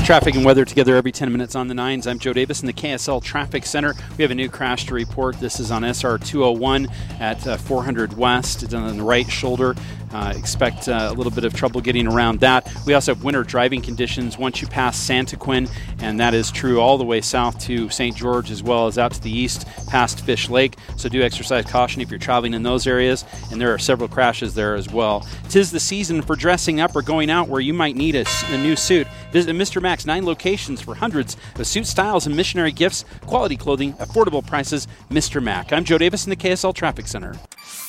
Traffic and weather together every 10 minutes on the 9s. I'm Joe Davis in the KSL Traffic Center. We have a new crash to report. This is on SR 201 at 400 West. It's on the right shoulder. Expect a little bit of trouble getting around that. We also have winter driving conditions once you pass Santaquin, and that is true all the way south to St. George as well as out to the east past Fish Lake. So do exercise caution if you're traveling in those areas, and there are several crashes there as well. 'Tis the season for dressing up or going out where you might need a new suit. Visit Mr. Mac's 9 locations for hundreds of suit styles and missionary gifts, quality clothing, affordable prices. Mr. Mac. I'm Joe Davis in the KSL Traffic Center.